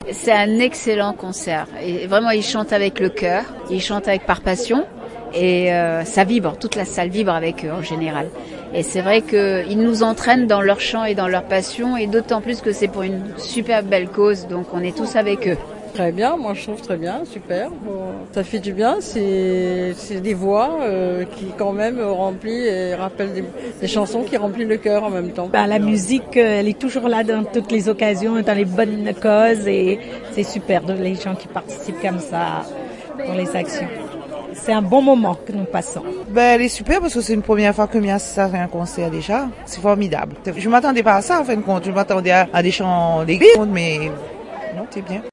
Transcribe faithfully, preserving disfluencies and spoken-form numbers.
C'est un excellent concert. Et vraiment, ils chantent avec le cœur, ils chantent avec par passion. Et euh, ça vibre, toute la salle vibre avec eux en général. Et c'est vrai qu'ils nous entraînent dans leur chant et dans leur passion, et d'autant plus que c'est pour une super belle cause, donc on est tous avec eux. Très bien, moi je trouve très bien, super. Bon, ça fait du bien, c'est, c'est des voix euh, qui quand même remplissent et rappellent des, des chansons qui remplissent le cœur en même temps. Ben, la musique, elle est toujours là dans toutes les occasions, dans les bonnes causes, et c'est super de les gens qui participent comme ça dans les actions. C'est un bon moment que nous passons. Ben, elle est super parce que c'est une première fois que Mia fait un concert déjà. C'est formidable. Je m'attendais pas à ça en fin de compte. Je m'attendais à, à des chants d'église, mais non, c'est bien.